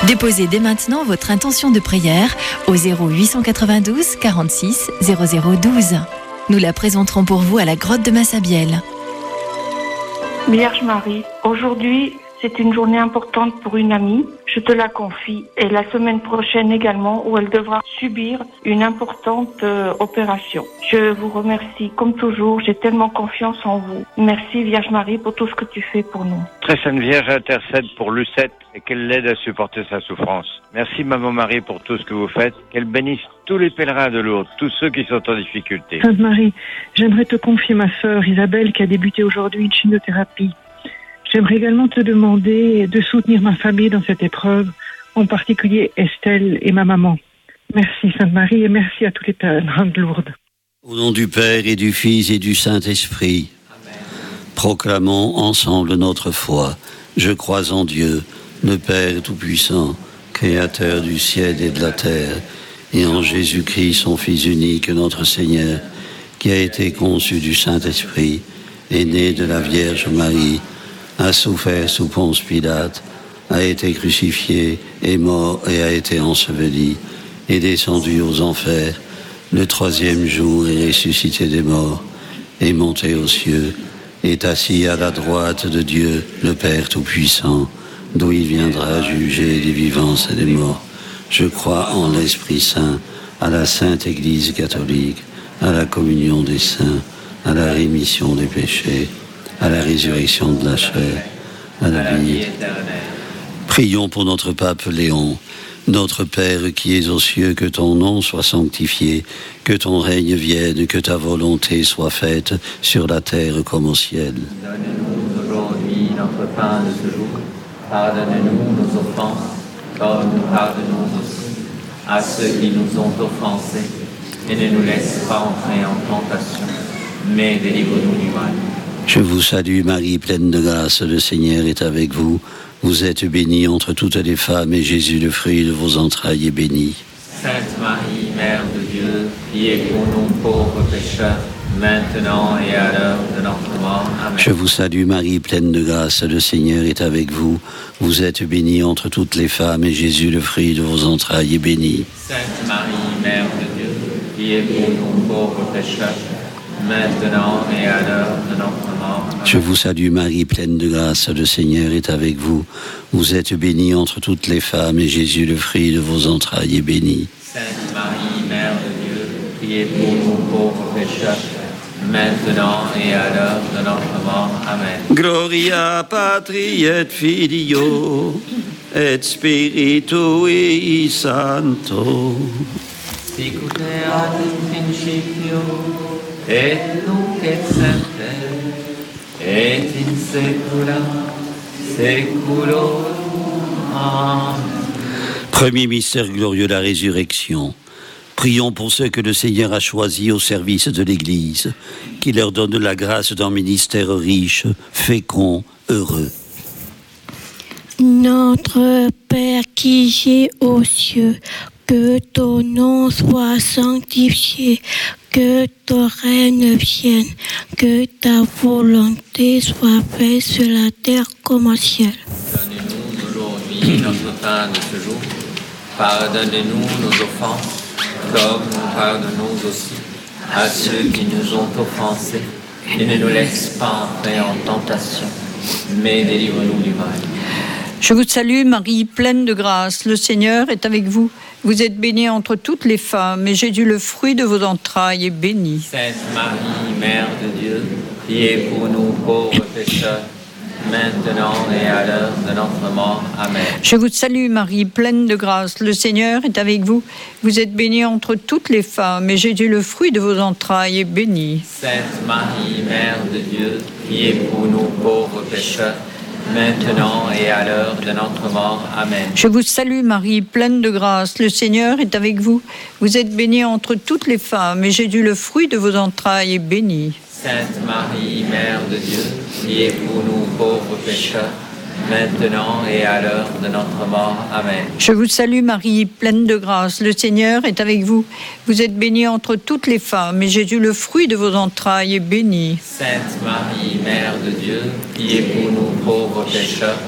Déposez dès maintenant votre intention de prière au 0892 46 0012. Nous la présenterons pour vous à la grotte de Massabielle. Vierge Marie, aujourd'hui, c'est une journée importante pour une amie. Je te la confie. Et la semaine prochaine également, où elle devra subir une importante opération. Je vous remercie. Comme toujours, j'ai tellement confiance en vous. Merci Vierge Marie pour tout ce que tu fais pour nous. Très Sainte Vierge intercède pour Lucette et qu'elle l'aide à supporter sa souffrance. Merci Maman Marie pour tout ce que vous faites. Qu'elle bénisse tous les pèlerins de Lourdes, tous ceux qui sont en difficulté. Sainte Marie, j'aimerais te confier ma sœur Isabelle qui a débuté aujourd'hui une chimiothérapie. J'aimerais également te demander de soutenir ma famille dans cette épreuve, en particulier Estelle et ma maman. Merci Sainte Marie et merci à tous les pèlerins de Lourdes. Au nom du Père et du Fils et du Saint-Esprit, Amen. Proclamons ensemble notre foi. Je crois en Dieu, le Père Tout-Puissant, Créateur du ciel et de la terre, et en Jésus-Christ, son Fils unique, notre Seigneur, qui a été conçu du Saint-Esprit, est né de la Vierge Marie, a souffert sous Ponce Pilate, a été crucifié, est mort et a été enseveli, est descendu aux enfers, le troisième jour est ressuscité des morts, est monté aux cieux, est assis à la droite de Dieu, le Père Tout-Puissant, d'où il viendra juger les vivants et les morts. Je crois en l'Esprit Saint, à la Sainte Église catholique, à la communion des saints, à la rémission des péchés, à la résurrection de la chair, à la vie éternelle. Prions pour notre pape Léon. Notre Père qui es aux cieux, que ton nom soit sanctifié, que ton règne vienne, que ta volonté soit faite sur la terre comme au ciel. Donne-nous aujourd'hui notre pain de ce jour. Pardonne-nous nos offenses, comme nous pardonnons aussi à ceux qui nous ont offensés. Et ne nous laisse pas entrer en tentation, mais délivre-nous du mal. Je vous salue Marie, pleine de grâce, le Seigneur est avec vous. Vous êtes bénie entre toutes les femmes, et Jésus, le fruit de vos entrailles, est béni. Sainte Marie, Mère de Dieu, priez pour nous pauvres pécheurs, maintenant et à l'heure de notre mort. Amen. Je vous salue Marie, pleine de grâce, le Seigneur est avec vous. Vous êtes bénie entre toutes les femmes, et Jésus, le fruit de vos entrailles, est béni. Sainte Marie, Mère de Dieu, priez pour nous pauvres pécheurs, maintenant et à l'heure de notre mort. Amen. Je vous salue Marie, pleine de grâce, le Seigneur est avec vous. Vous êtes bénie entre toutes les femmes, et Jésus, le fruit de vos entrailles, est béni. Sainte Marie, Mère de Dieu, priez pour nous pauvres pécheurs, maintenant et à l'heure de notre mort. Amen. Gloria Patri et Filio et Spiritui Sancto. Sicut erat in principio, et nunc et semper, et in saecula saeculorum. Amen. Premier mystère glorieux, la résurrection. Prions pour ceux que le Seigneur a choisis au service de l'Église, qu'il leur donne la grâce d'un ministère riche, fécond, heureux. Notre Père qui es aux cieux, que ton nom soit sanctifié, que ton règne vienne, que ta volonté soit faite sur la terre comme au ciel. Donne-nous aujourd'hui notre pain de ce jour. Pardonne-nous nos offenses, comme nous pardonnons aussi à ceux qui nous ont offensés. Et ne nous laisse pas entrer en tentation, mais délivre-nous du mal. Je vous salue Marie, pleine de grâce, le Seigneur est avec vous. Vous êtes bénie entre toutes les femmes, et Jésus, le fruit de vos entrailles, est béni. Sainte Marie, Mère de Dieu, priez pour nous pauvres pécheurs, maintenant et à l'heure de notre mort. Amen. Je vous salue Marie, pleine de grâce, le Seigneur est avec vous. Vous êtes bénie entre toutes les femmes, et Jésus, le fruit de vos entrailles, est béni. Sainte Marie, Mère de Dieu, priez pour nous pauvres pécheurs, maintenant et à l'heure de notre mort. Amen. Je vous salue Marie, pleine de grâce, le Seigneur est avec vous. Vous êtes bénie entre toutes les femmes, et Jésus, le fruit de vos entrailles, est béni. Sainte Marie, Mère de Dieu, priez pour nous pauvres pécheurs, maintenant et à l'heure de notre mort. Amen. Je vous salue Marie, pleine de grâce, le Seigneur est avec vous. Vous êtes bénie entre toutes les femmes, et Jésus, le fruit de vos entrailles, est béni. Sainte Marie, Mère de Dieu, priez pour nous pauvres pécheurs,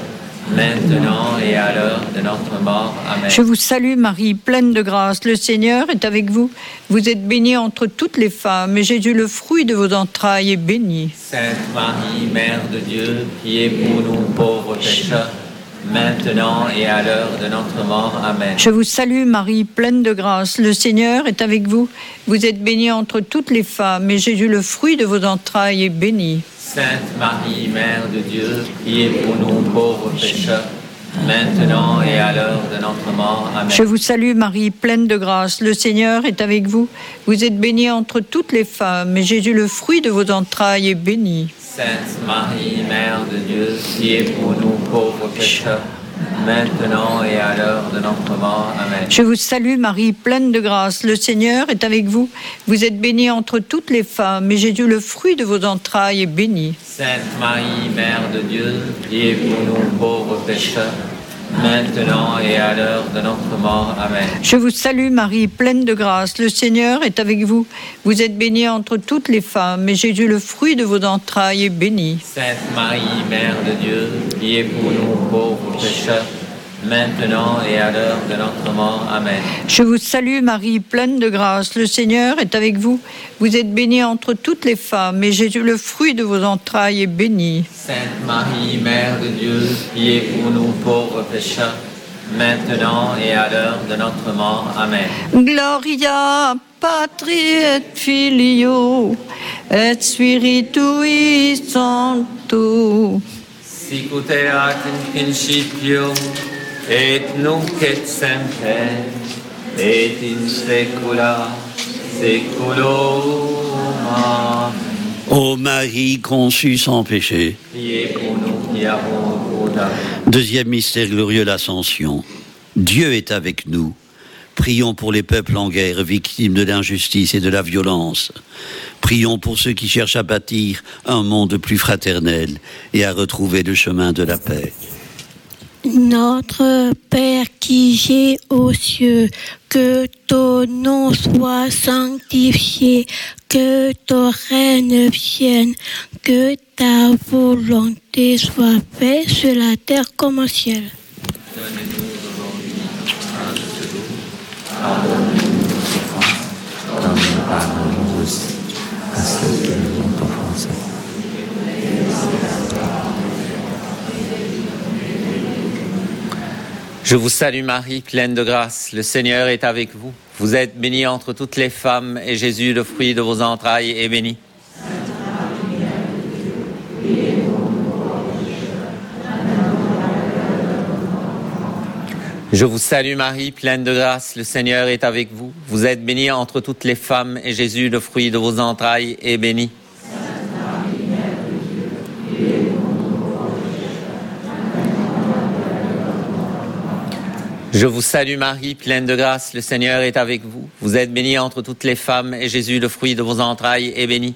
maintenant et à l'heure de notre mort. Amen. Je vous salue Marie, pleine de grâce, le Seigneur est avec vous. Vous êtes bénie entre toutes les femmes, et Jésus, le fruit de vos entrailles, est béni. Sainte Marie, Mère de Dieu, priez pour nous pauvres pécheurs, maintenant et à l'heure de notre mort. Amen. Je vous salue Marie, pleine de grâce, le Seigneur est avec vous. Vous êtes bénie entre toutes les femmes, et Jésus, le fruit de vos entrailles, est béni. Sainte Marie, Mère de Dieu, priez pour nous pauvres pécheurs, maintenant et à l'heure de notre mort. Amen. Je vous salue Marie, pleine de grâce, le Seigneur est avec vous. Vous êtes bénie entre toutes les femmes, et Jésus, le fruit de vos entrailles, est béni. Sainte Marie, Mère de Dieu, priez pour nous pauvres pécheurs, maintenant et à l'heure de notre mort. Amen. Je vous salue Marie, pleine de grâce, le Seigneur est avec vous. Vous êtes bénie entre toutes les femmes, et Jésus, le fruit de vos entrailles, est béni. Sainte Marie, Mère de Dieu, priez pour nous pauvres pécheurs, maintenant et à l'heure de notre mort. Amen. Je vous salue Marie, pleine de grâce, le Seigneur est avec vous. Vous êtes bénie entre toutes les femmes, et Jésus, le fruit de vos entrailles, est béni. Sainte Marie, Mère de Dieu, priez pour nous pauvres pécheurs, maintenant et à l'heure de notre mort. Amen. Je vous salue Marie, pleine de grâce, le Seigneur est avec vous. Vous êtes bénie entre toutes les femmes, et Jésus, le fruit de vos entrailles, est béni. Sainte Marie, Mère de Dieu, priez pour nous pauvres pécheurs, maintenant et à l'heure de notre mort. Amen. Gloria Patri et Filio et Spiritui Sancto. Sicut erat in principio, et nunc et semper, et in saecula saeculorum. Amen. Ô Marie conçue sans péché. Priez pour nous qui avons recours à vous. Deuxième mystère glorieux, l'Ascension. Dieu est avec nous. Prions pour les peuples en guerre, victimes de l'injustice et de la violence. Prions pour ceux qui cherchent à bâtir un monde plus fraternel et à retrouver le chemin de la paix. Notre Père qui es aux cieux, que ton nom soit sanctifié, que ton règne vienne, que ta volonté soit faite sur la terre comme au ciel. Donnez-nous aujourd'hui notre pain de ce jour. Pardonne-nous nos offenses, comme nous pardonnons aussi à ceux qui nous ont offensés. Je vous salue Marie, pleine de grâce, le Seigneur est avec vous. Vous êtes bénie entre toutes les femmes, et Jésus, le fruit de vos entrailles, est béni. Je vous salue Marie, pleine de grâce, le Seigneur est avec vous. Vous êtes bénie entre toutes les femmes, et Jésus, le fruit de vos entrailles, est béni. Je vous salue Marie, pleine de grâce, le Seigneur est avec vous. Vous êtes bénie entre toutes les femmes, et Jésus, le fruit de vos entrailles, est béni.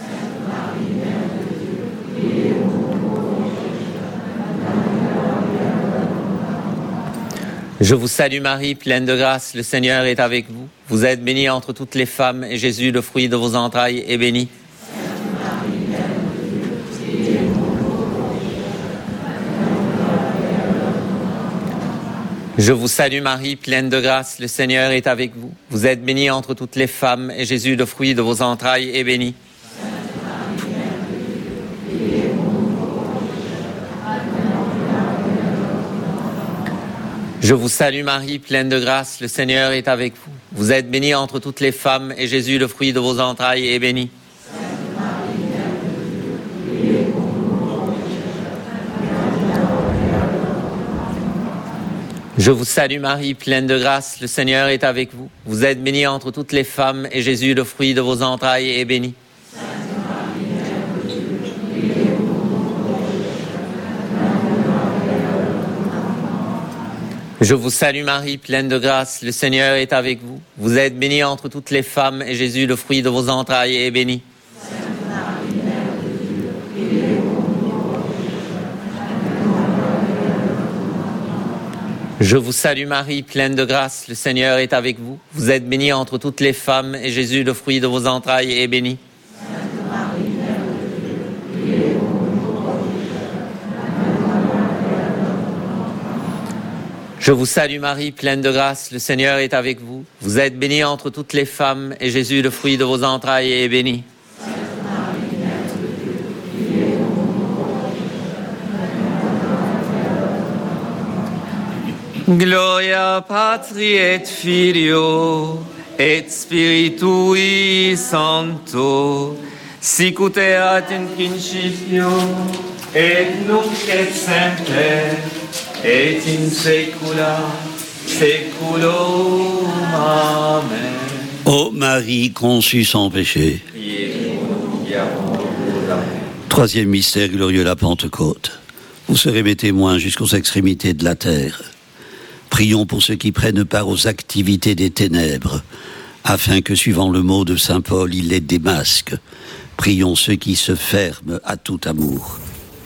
Je vous salue Marie, pleine de grâce, le Seigneur est avec vous. Vous êtes bénie entre toutes les femmes, et Jésus, le fruit de vos entrailles, est béni. Je vous salue Marie, pleine de grâce, le Seigneur est avec vous. Vous êtes bénie entre toutes les femmes, et Jésus, le fruit de vos entrailles, est béni. Je vous salue Marie, pleine de grâce, le Seigneur est avec vous. Vous êtes bénie entre toutes les femmes, et Jésus, le fruit de vos entrailles, est béni. Je vous salue Marie, pleine de grâce, le Seigneur est avec vous. Vous êtes bénie entre toutes les femmes, et Jésus, le fruit de vos entrailles, est béni. Je vous salue Marie, pleine de grâce, le Seigneur est avec vous. Vous êtes bénie entre toutes les femmes, et Jésus, le fruit de vos entrailles, est béni. Je vous salue Marie, pleine de grâce, le Seigneur est avec vous. Vous êtes bénie entre toutes les femmes, et Jésus, le fruit de vos entrailles, est béni. Je vous salue Marie, pleine de grâce, le Seigneur est avec vous. Vous êtes bénie entre toutes les femmes, et Jésus, le fruit de vos entrailles, est béni. Gloria Patri et Filio et Spiritui Sancto, sic ut erat in principio et nunc et semper et in saecula saeculorum. Amen. Ô Marie conçue sans péché. Troisième mystère glorieux, la Pentecôte. Vous serez mes témoins jusqu'aux extrémités de la terre. Prions pour ceux qui prennent part aux activités des ténèbres, afin que, suivant le mot de saint Paul, il les démasque. Prions ceux qui se ferment à tout amour.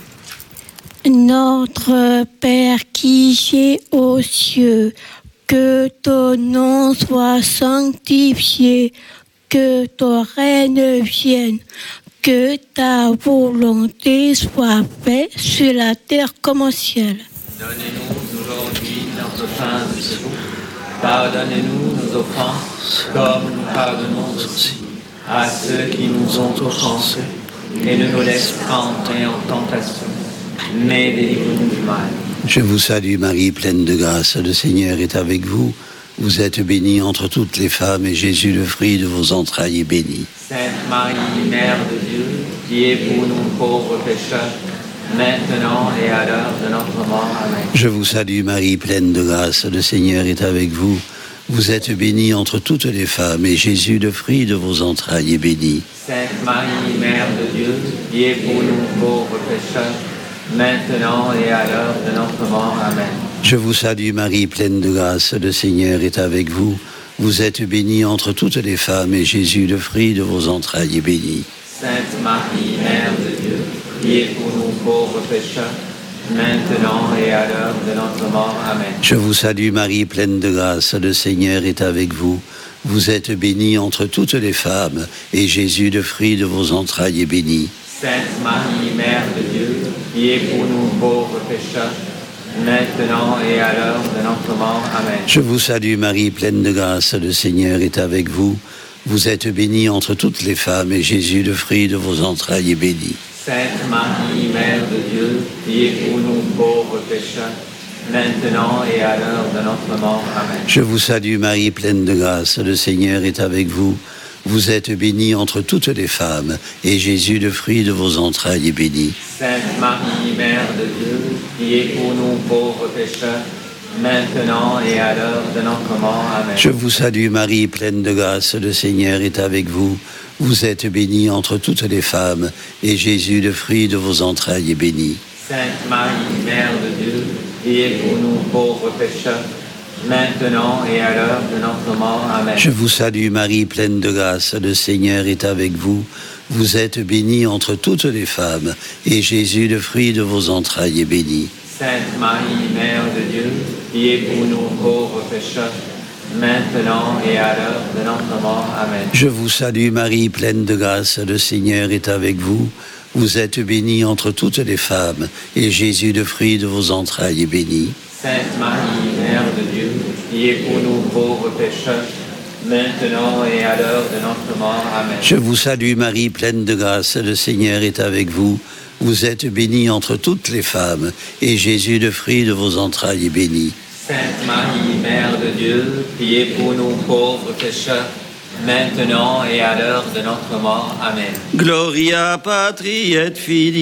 Notre Père qui es aux cieux, que ton nom soit sanctifié, que ton règne vienne, que ta volonté soit faite sur la terre comme au ciel. Donnez-nous aujourd'hui notre pain de ce jour. Pardonnez-nous nos offenses, comme nous pardonnons aussi à ceux qui nous ont offensés. Et ne nous laisse pas entrer en tentation, mais délivre-nous du mal. Je vous salue Marie, pleine de grâce, le Seigneur est avec vous. Vous êtes bénie entre toutes les femmes, et Jésus, le fruit de vos entrailles, est béni. Sainte Marie, Mère de Dieu, priez pour nous pauvres pécheurs, maintenant et à l'heure de notre mort. Amen. Je vous salue Marie, pleine de grâce, le Seigneur est avec vous. Vous êtes bénie entre toutes les femmes, et Jésus, le fruit de vos entrailles, est béni. Sainte Marie, Mère de Dieu, priez pour nous pauvres pécheurs, maintenant et à l'heure de notre mort. Amen. Je vous salue Marie, pleine de grâce, le Seigneur est avec vous. Vous êtes bénie entre toutes les femmes, et Jésus, le fruit de vos entrailles, est béni. Sainte Marie, Mère de Dieu, priez pour nous pauvres pécheurs, maintenant et à l'heure de notre mort. Amen. Je vous salue Marie, pleine de grâce, le Seigneur est avec vous. Vous êtes bénie entre toutes les femmes, et Jésus, le fruit de vos entrailles, est béni. Sainte Marie, Mère de Dieu, priez pour nous pauvres pécheurs, maintenant et à l'heure de notre mort. Amen. Je vous salue Marie, pleine de grâce, le Seigneur est avec vous. Vous êtes bénie entre toutes les femmes, et Jésus, le fruit de vos entrailles, est béni. Sainte Marie, Mère de Dieu, priez pour nous pauvres pécheurs, maintenant et à l'heure de notre mort. Amen. Je vous salue Marie, pleine de grâce, le Seigneur est avec vous. Vous êtes bénie entre toutes les femmes, et Jésus, le fruit de vos entrailles, est béni. Sainte Marie, Mère de Dieu, priez pour nous pauvres pécheurs, maintenant et à l'heure de notre mort. Amen. Je vous salue Marie, pleine de grâce, le Seigneur est avec vous. Vous êtes bénie entre toutes les femmes, et Jésus, le fruit de vos entrailles, est béni. Sainte Marie, Mère de Dieu, priez pour nous pauvres pécheurs, maintenant et à l'heure de notre mort. Amen. Je vous salue Marie, pleine de grâce, le Seigneur est avec vous. Vous êtes bénie entre toutes les femmes, et Jésus, le fruit de vos entrailles, est béni. Sainte Marie, Mère de Dieu, priez pour nous pauvres pécheurs, maintenant et à l'heure de notre mort. Amen. Je vous salue Marie, pleine de grâce, le Seigneur est avec vous. Vous êtes bénie entre toutes les femmes, et Jésus, le fruit de vos entrailles, est béni. Sainte Marie, Mère de Dieu, priez pour nous pauvres pécheurs, maintenant et à l'heure de notre mort. Amen. Je vous salue Marie, pleine de grâce, le Seigneur est avec vous. Vous êtes bénie entre toutes les femmes, et Jésus, le fruit de vos entrailles, est béni. Sainte Marie, Mère de Dieu, priez pour nous pauvres pécheurs, maintenant et à l'heure de notre mort. Amen. Gloria Patri et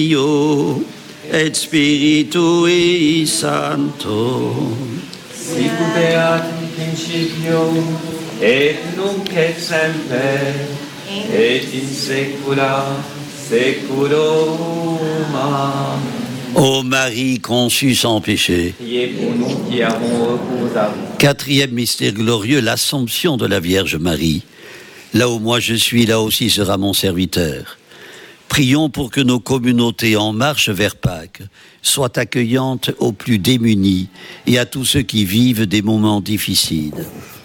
Filio et Spiritui Sancto. Sic ut erat in principio et nunc et semper et in saecula saeculorum. Amen. Ô Marie conçue sans péché. Priez pour nous qui avons recours à vous. Quatrième mystère glorieux, l'Assomption de la Vierge Marie. Là où moi je suis, là aussi sera mon serviteur. Prions pour que nos communautés en marche vers Pâques soient accueillantes aux plus démunis et à tous ceux qui vivent des moments difficiles.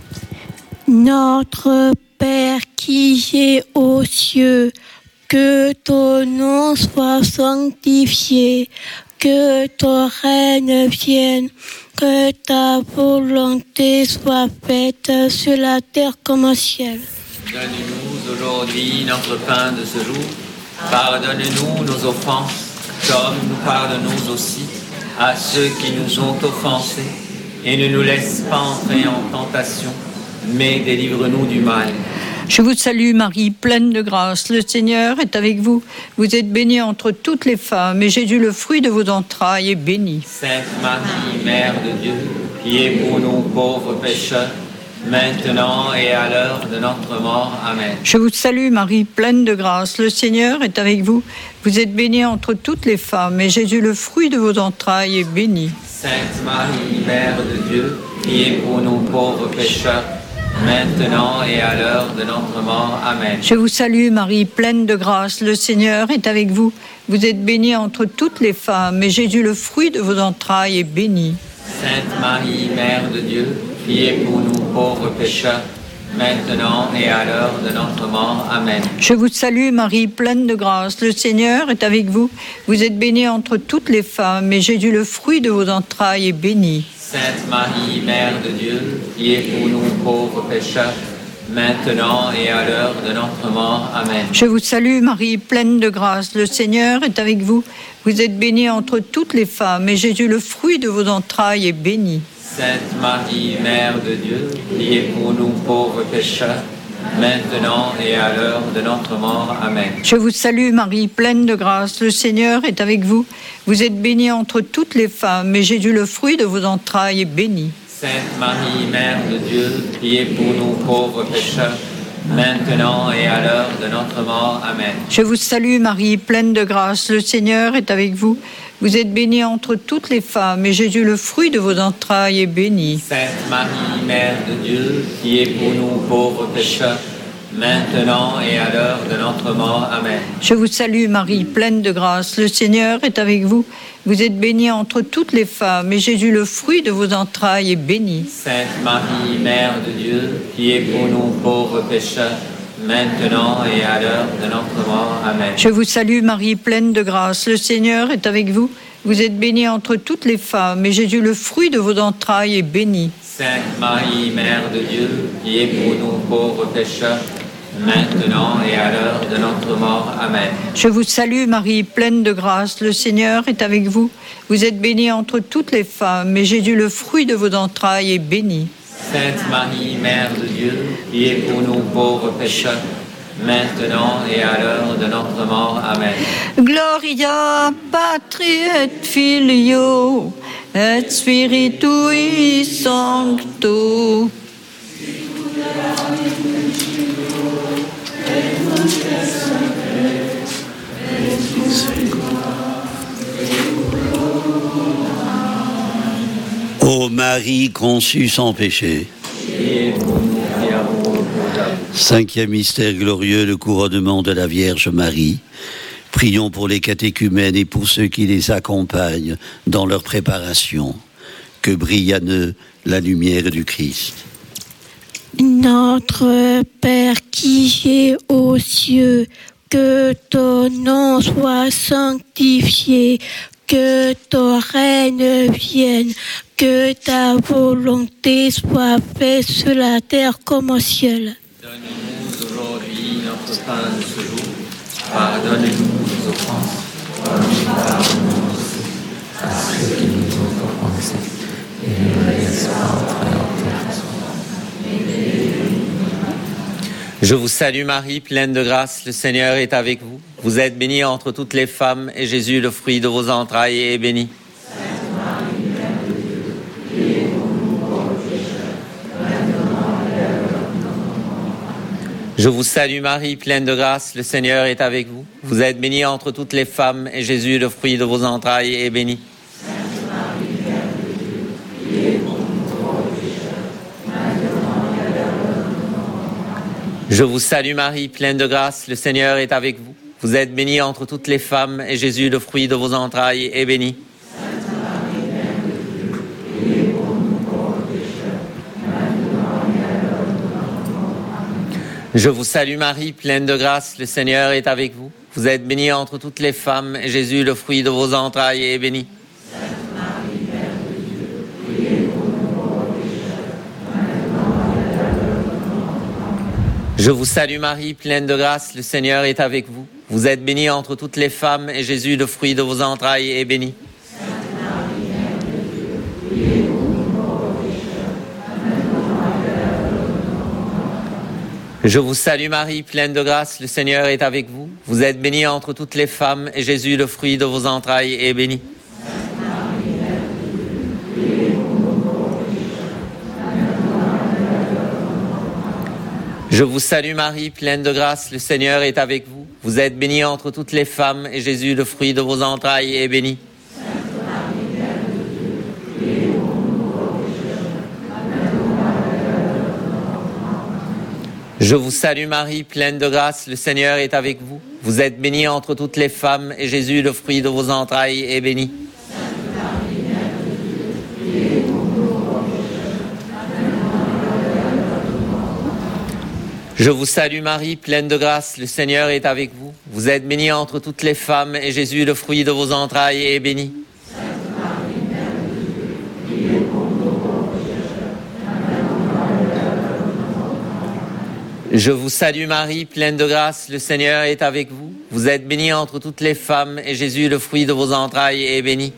Notre Père qui es aux cieux, que ton nom soit sanctifié, que ton règne vienne, que ta volonté soit faite sur la terre comme au ciel. Donne-nous aujourd'hui notre pain de ce jour. Pardonne-nous nos offenses, comme nous pardonnons aussi à ceux qui nous ont offensés. Et ne nous laisse pas entrer en tentation, mais délivre-nous du mal. Je vous salue Marie, pleine de grâce, le Seigneur est avec vous. Vous êtes bénie entre toutes les femmes, et Jésus, le fruit de vos entrailles, est béni. Sainte Marie, Mère de Dieu, priez pour nous pauvres pécheurs, maintenant et à l'heure de notre mort. Amen. Je vous salue Marie, pleine de grâce, le Seigneur est avec vous. Vous êtes bénie entre toutes les femmes, et Jésus, le fruit de vos entrailles, est béni. Sainte Marie, Mère de Dieu, priez pour nous pauvres pécheurs, maintenant et à l'heure de notre mort. Amen. Je vous salue Marie, pleine de grâce, le Seigneur est avec vous. Vous êtes bénie entre toutes les femmes, et Jésus, le fruit de vos entrailles, est béni. Sainte Marie, Mère de Dieu, priez pour nous pauvres pécheurs, maintenant et à l'heure de notre mort. Amen. Je vous salue Marie, pleine de grâce, le Seigneur est avec vous. Vous êtes bénie entre toutes les femmes, et Jésus, le fruit de vos entrailles, est béni. Sainte Marie, Mère de Dieu, priez pour nous pauvres pécheurs, maintenant et à l'heure de notre mort. Amen. Je vous salue Marie, pleine de grâce, le Seigneur est avec vous. Vous êtes bénie entre toutes les femmes, et Jésus, le fruit de vos entrailles, est béni. Sainte Marie, Mère de Dieu, priez pour nous pauvres pécheurs, maintenant et à l'heure de notre mort. Amen. Je vous salue Marie, pleine de grâce, le Seigneur est avec vous. Vous êtes bénie entre toutes les femmes, et Jésus, le fruit de vos entrailles, est béni. Sainte Marie, Mère de Dieu, priez pour nous pauvres pécheurs, maintenant et à l'heure de notre mort. Amen. Je vous salue Marie, pleine de grâce, le Seigneur est avec vous. Vous êtes bénie entre toutes les femmes, et Jésus, le fruit de vos entrailles, est béni. Sainte Marie, Mère de Dieu, priez pour nous pauvres pécheurs, maintenant et à l'heure de notre mort. Amen. Je vous salue Marie, pleine de grâce, le Seigneur est avec vous. Vous êtes bénie entre toutes les femmes, et Jésus, le fruit de vos entrailles, est béni. Sainte Marie, Mère de Dieu, priez pour nous pauvres pécheurs, maintenant et à l'heure de notre mort. Amen. Je vous salue Marie, pleine de grâce, le Seigneur est avec vous. Vous êtes bénie entre toutes les femmes, et Jésus, le fruit de vos entrailles, est béni. Sainte Marie, Mère de Dieu, priez pour nous pauvres pécheurs, maintenant et à l'heure de notre mort. Amen. Je vous salue Marie, pleine de grâce, le Seigneur est avec vous. Vous êtes bénie entre toutes les femmes, et Jésus, le fruit de vos entrailles, est béni. Sainte Marie, Mère de Dieu, priez pour nous pauvres pécheurs, maintenant et à l'heure de notre mort. Amen. Gloria Patri et Filio et Spiritui Sancto. Ô Marie conçue sans péché. Cinquième mystère glorieux, le couronnement de la Vierge Marie. Prions pour les catéchumènes et pour ceux qui les accompagnent dans leur préparation. Que brille à eux la lumière du Christ. Notre Père qui es aux cieux, que ton nom soit sanctifié, que ton règne vienne, que ta volonté soit faite sur la terre comme au ciel. Donne-nous aujourd'hui notre pain de ce jour. Pardonne-nous nos offenses, comme nous pardonnons aussi à ceux qui nous ont offensés. Et ne nous laisse pas entrer en tentation. Je vous salue Marie, pleine de grâce, le Seigneur est avec vous. Vous êtes bénie entre toutes les femmes, et Jésus, le fruit de vos entrailles, est béni. Sainte Marie, Mère de Dieu, priez pour nous pauvres pécheurs, maintenant et à l'heure de notre mort. Je vous salue Marie, pleine de grâce, le Seigneur est avec vous. Vous êtes bénie entre toutes les femmes, et Jésus, le fruit de vos entrailles, est béni. Sainte Marie, Mère de Dieu, priez pour nous pauvres pécheurs, maintenant et à l'heure de notre mort. Je vous salue Marie, pleine de grâce, le Seigneur est avec vous. Vous êtes bénie entre toutes les femmes, et Jésus, le fruit de vos entrailles, est béni. Sainte Marie, Mère de Dieu, priez pour nous pauvres pécheurs, maintenant et à l'heure de notre mort. Je vous salue Marie, pleine de grâce, le Seigneur est avec vous. Vous êtes bénie entre toutes les femmes, et Jésus, le fruit de vos entrailles, est béni. Je vous salue Marie, pleine de grâce, le Seigneur est avec vous. Vous êtes bénie entre toutes les femmes, et Jésus, le fruit de vos entrailles, est béni. Je vous salue Marie, pleine de grâce, le Seigneur est avec vous. Vous êtes bénie entre toutes les femmes, et Jésus, le fruit de vos entrailles, est béni. Je vous salue Marie, pleine de grâce, le Seigneur est avec vous. Vous êtes bénie entre toutes les femmes, et Jésus, le fruit de vos entrailles, est béni. Je vous salue Marie, pleine de grâce, le Seigneur est avec vous. Vous êtes bénie entre toutes les femmes, et Jésus, le fruit de vos entrailles, est béni. Je vous salue Marie, pleine de grâce, le Seigneur est avec vous. Vous êtes bénie entre toutes les femmes, et Jésus, le fruit de vos entrailles, est béni. Je vous salue Marie, pleine de grâce, le Seigneur est avec vous. Vous êtes bénie entre toutes les femmes, et Jésus, le fruit de vos entrailles, est béni.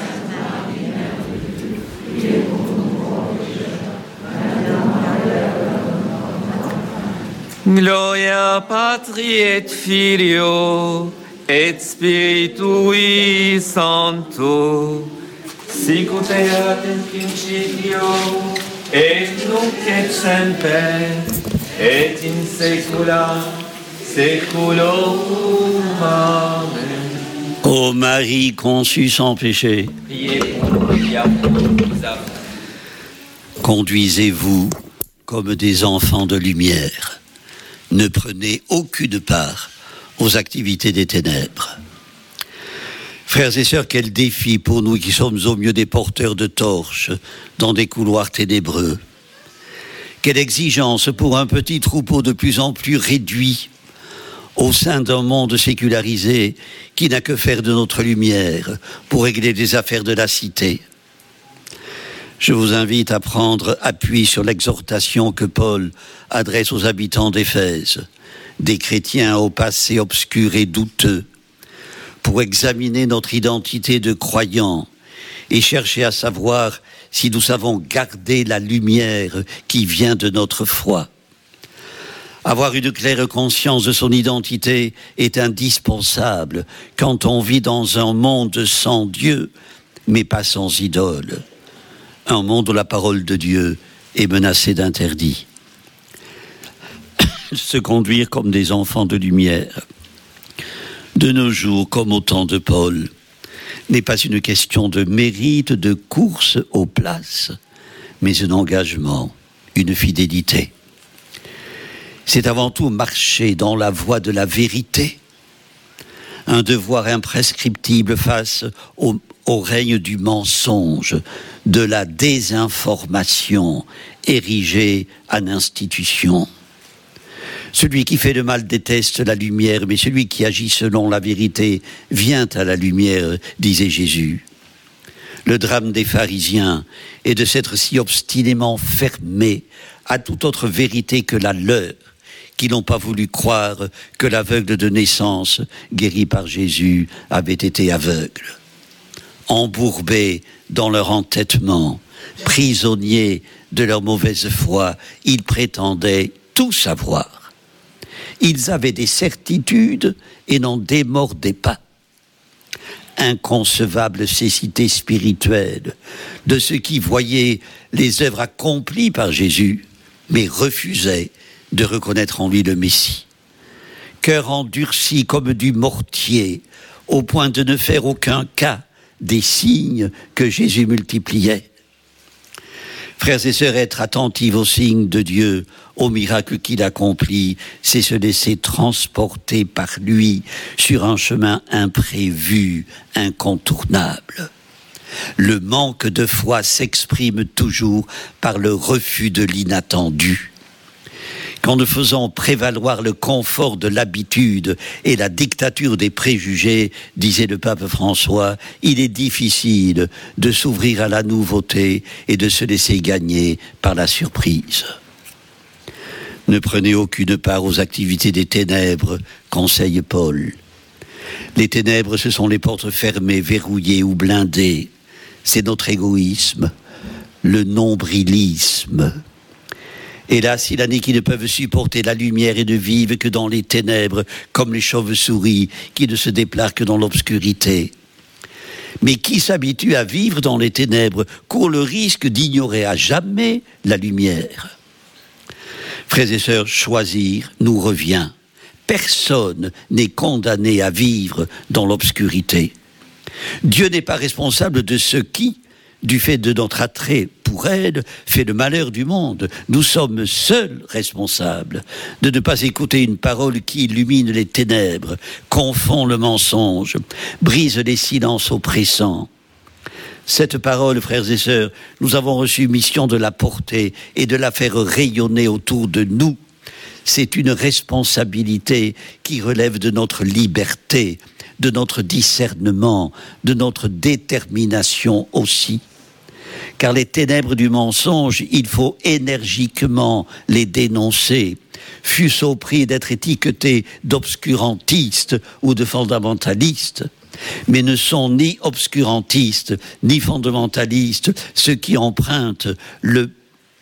Gloria Patri et Filio et Spiritui Sancto, sic ut erat in principio et nunc et semper et in saecula saeculorum. Amen. Ô Marie conçue sans péché, Priez pour nous pécheurs, nous avons. conduisez-vous comme des enfants de lumière. Ne prenez aucune part aux activités des ténèbres. Frères et sœurs, quel défi pour nous qui sommes au mieux des porteurs de torches dans des couloirs ténébreux. Quelle exigence pour un petit troupeau de plus en plus réduit au sein d'un monde sécularisé qui n'a que faire de notre lumière pour régler les affaires de la cité. Je vous invite à prendre appui sur l'exhortation que Paul adresse aux habitants d'Éphèse, des chrétiens au passé obscur et douteux, pour examiner notre identité de croyants et chercher à savoir si nous savons garder la lumière qui vient de notre foi. Avoir une claire conscience de son identité est indispensable quand on vit dans un monde sans Dieu, mais pas sans idole. Un monde où la parole de Dieu est menacée d'interdit. Se conduire comme des enfants de lumière, de nos jours comme au temps de Paul, n'est pas une question de mérite, de course aux places, mais un engagement, une fidélité. C'est avant tout marcher dans la voie de la vérité, un devoir imprescriptible face au règne du mensonge, de la désinformation érigée en institution. Celui qui fait le mal déteste la lumière, mais celui qui agit selon la vérité vient à la lumière, disait Jésus. Le drame des pharisiens est de s'être si obstinément fermés à toute autre vérité que la leur, qui n'ont pas voulu croire que l'aveugle de naissance, guéri par Jésus, avait été aveugle. Embourbés dans leur entêtement, prisonniers de leur mauvaise foi, ils prétendaient tout savoir. Ils avaient des certitudes et n'en démordaient pas. Inconcevable cécité spirituelle de ceux qui voyaient les œuvres accomplies par Jésus, mais refusaient de reconnaître en lui le Messie. Cœur endurci comme du mortier, au point de ne faire aucun cas des signes que Jésus multipliait. Frères et sœurs, être attentifs aux signes de Dieu, aux miracles qu'il accomplit, c'est se laisser transporter par lui sur un chemin imprévu, incontournable. Le manque de foi s'exprime toujours par le refus de l'inattendu. qu'en ne faisant prévaloir le confort de l'habitude et la dictature des préjugés, disait le pape François, il est difficile de s'ouvrir à la nouveauté et de se laisser gagner par la surprise. Ne prenez aucune part aux activités des ténèbres, conseille Paul. Les ténèbres, ce sont les portes fermées, verrouillées ou blindées. C'est notre égoïsme, le nombrilisme. Hélas, il en est qui ne peuvent supporter la lumière et ne vivent que dans les ténèbres, comme les chauves-souris qui ne se déplacent que dans l'obscurité. Mais qui s'habitue à vivre dans les ténèbres court le risque d'ignorer à jamais la lumière. Frères et sœurs, choisir nous revient. Personne n'est condamné à vivre dans l'obscurité. Dieu n'est pas responsable de ce qui, du fait de notre attrait pour elle, fait le malheur du monde. Nous sommes seuls responsables de ne pas écouter une parole qui illumine les ténèbres, confond le mensonge, brise les silences oppressants. Cette parole, frères et sœurs, nous avons reçu mission de la porter et de la faire rayonner autour de nous. C'est une responsabilité qui relève de notre liberté, de notre discernement, de notre détermination aussi. Car les ténèbres du mensonge, il faut énergiquement les dénoncer, fût-ce au prix d'être étiquetés d'obscurantistes ou de fondamentalistes. Mais ne sont ni obscurantistes, ni fondamentalistes ceux qui empruntent le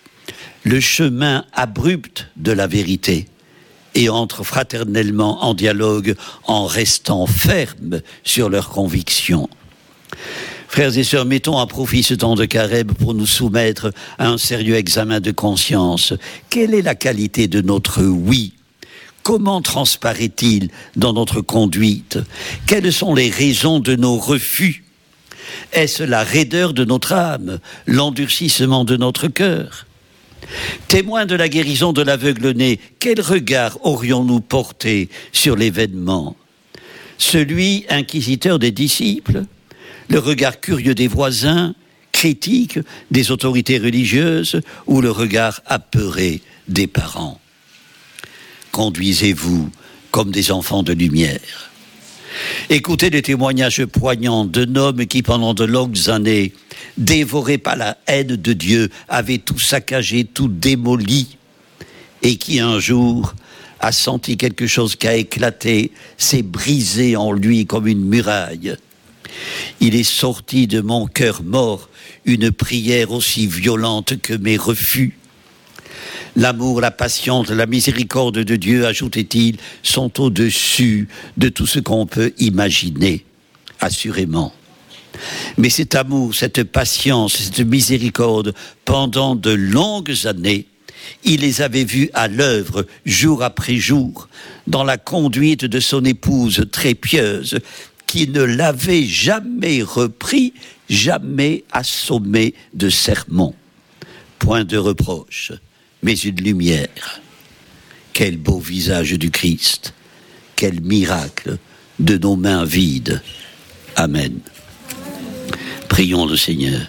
chemin abrupt de la vérité et entrent fraternellement en dialogue en restant fermes sur leurs convictions. Frères et sœurs, mettons à profit ce temps de carême pour nous soumettre à un sérieux examen de conscience. Quelle est la qualité de notre oui ? Comment transparaît-il dans notre conduite ? Quelles sont les raisons de nos refus ? Est-ce la raideur de notre âme, l'endurcissement de notre cœur ? Témoins de la guérison de l'aveugle-né, quel regard aurions-nous porté sur l'événement ? Celui inquisiteur des disciples ? Le regard curieux des voisins, critique des autorités religieuses ou le regard apeuré des parents ? Conduisez-vous comme des enfants de lumière. Écoutez les témoignages poignants d'un homme qui, pendant de longues années, dévoré par la haine de Dieu, avait tout saccagé, tout démoli, et qui un jour a senti quelque chose qui a éclaté, s'est brisé en lui comme une muraille. Il est sorti de mon cœur mort une prière aussi violente que mes refus. L'amour, la patience, la miséricorde de Dieu, ajoutait-il, sont au-dessus de tout ce qu'on peut imaginer, assurément. Mais cet amour, cette patience, cette miséricorde, pendant de longues années, il les avait vus à l'œuvre, jour après jour, dans la conduite de son épouse très pieuse, qui ne l'avait jamais repris, jamais assommé de sermons. Point de reproche, mais une lumière. Quel beau visage du Christ, quel miracle de nos mains vides. Amen. Prions le Seigneur.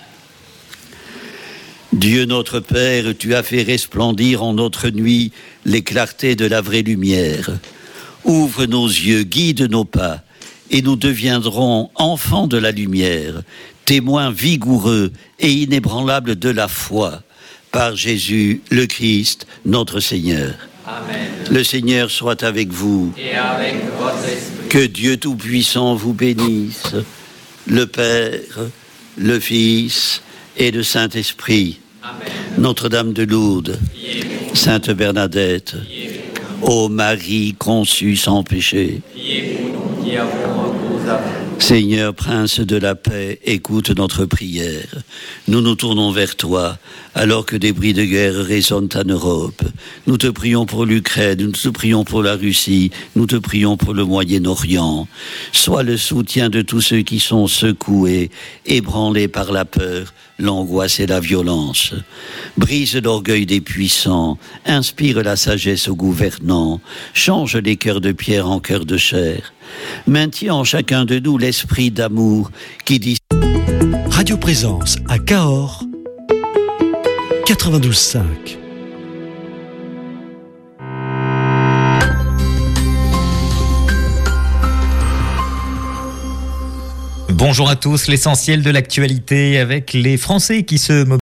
Dieu notre Père, tu as fait resplendir en notre nuit les clartés de la vraie lumière. Ouvre nos yeux, guide nos pas, et nous deviendrons enfants de la lumière, témoins vigoureux et inébranlables de la foi, par Jésus le Christ, notre Seigneur. Amen. Le Seigneur soit avec vous. Et avec votre esprit. Que Dieu Tout-Puissant vous bénisse, le Père, le Fils et le Saint-Esprit. Amen. Notre-Dame de Lourdes, Sainte Bernadette, ô Marie conçue sans péché, Priez pour nous qui avons recours à vous. Seigneur, Prince de la paix, écoute notre prière. Nous nous tournons vers toi, alors que des bruits de guerre résonnent en Europe. Nous te prions pour l'Ukraine, nous te prions pour la Russie, nous te prions pour le Moyen-Orient. Sois le soutien de tous ceux qui sont secoués, ébranlés par la peur, l'angoisse et la violence. Brise l'orgueil des puissants, inspire la sagesse aux gouvernants, change les cœurs de pierre en cœurs de chair. Maintiens en chacun de nous l'esprit d'amour qui dit... Radio Présence à Cahors, 92.5. Bonjour à tous, l'essentiel de l'actualité avec les Français qui se mobilisent